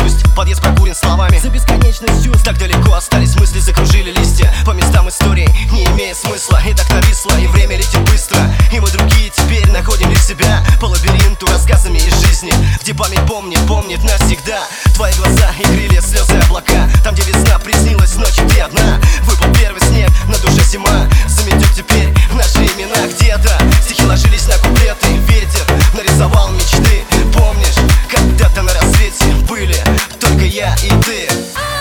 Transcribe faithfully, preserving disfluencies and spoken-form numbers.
грусть, подъезд прокурен словами за бесконечность чувств. Так далеко остались мысли, закружили листья по местам истории, не имея смысла. И так нависло, и время летит быстро, и мы другие теперь находим лишь себя по лабиринту рассказами из жизни, где память помнит, помнит навсегда. Твои глаза и крылья, слезы, облака. Там, где весна приснилась, ночью ты одна. Выпал первый снег, на душе зима. Заметет теперь наши имена где-то. Стихи ложились на куплеты, ветер нарисовал мечты. Помнишь, когда-то на рассвете были только я и ты.